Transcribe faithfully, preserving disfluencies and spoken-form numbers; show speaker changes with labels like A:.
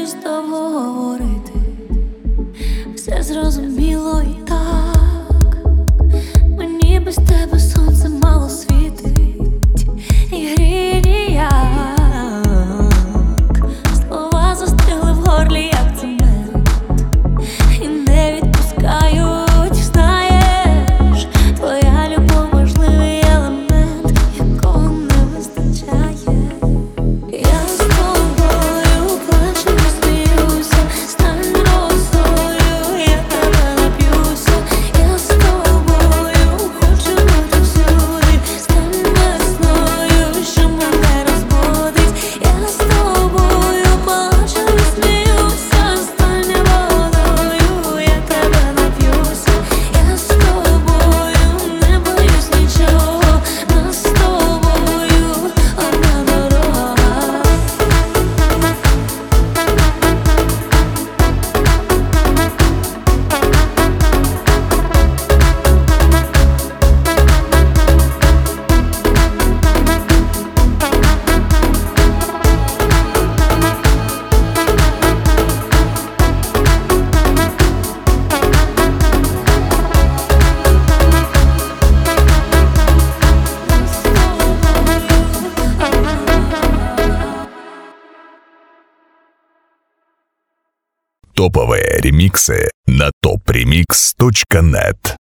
A: збираюсь довго говорити, все зрозуміло і так. Мені без тебе сонце мало світить і гріє ніяк. Слова застигли в горлі, як цемент, і не відпускають. Знаєш, твоя любов важливий елемент, якого не вистачає. Я з тобою плачу і сміюся, стань росою, я тебе нап'юся. Я з тобою хочу бути всюди, стань весною, що мене розбудить. Я з тобою плачу і сміюся, стань водою, я тебе нап'юся. Я з тобою не боюсь нічого, нас з тобою одна дорога.
B: Топовые ремиксы на топ ремикс точка нет.